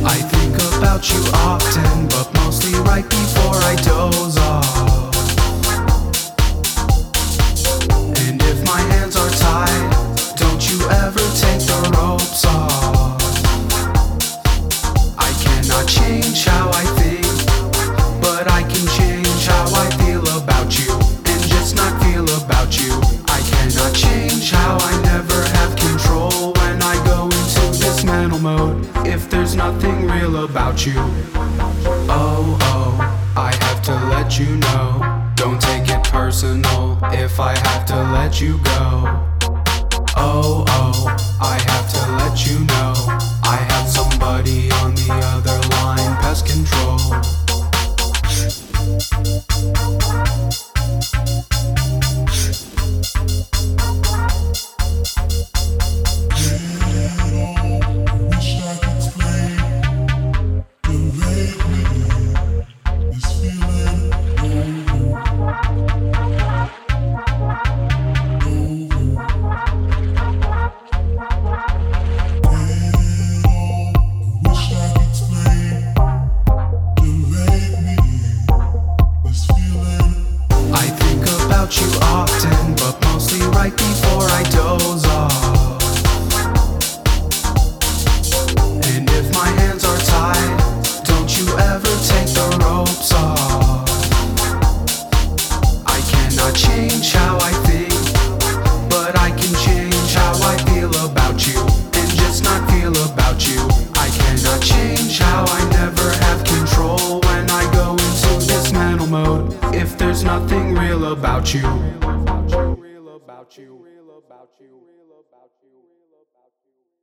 I think about you often, but mostly right before I doze off. And if my hands are tied, don't you ever take the ropes off. I cannot change how I think, but I can change how I feel about you, and just not feel about you. I cannot change how I never have control when I go into dismantle mode, if there's nothing real about you. Oh, oh, I have to let you know, don't take it personal if I have to let you go. Oh, oh, I have to let you know, I have somebody on the other line, pest control. You often, but mostly right before I doze off. And if my hands are tied, don't you ever take the ropes off. I cannot change how I think, but I can change how I feel about you, and just not feel about you. I cannot change how I never have control when I go into dismantle mode, if there's nothing real about you. Real about you.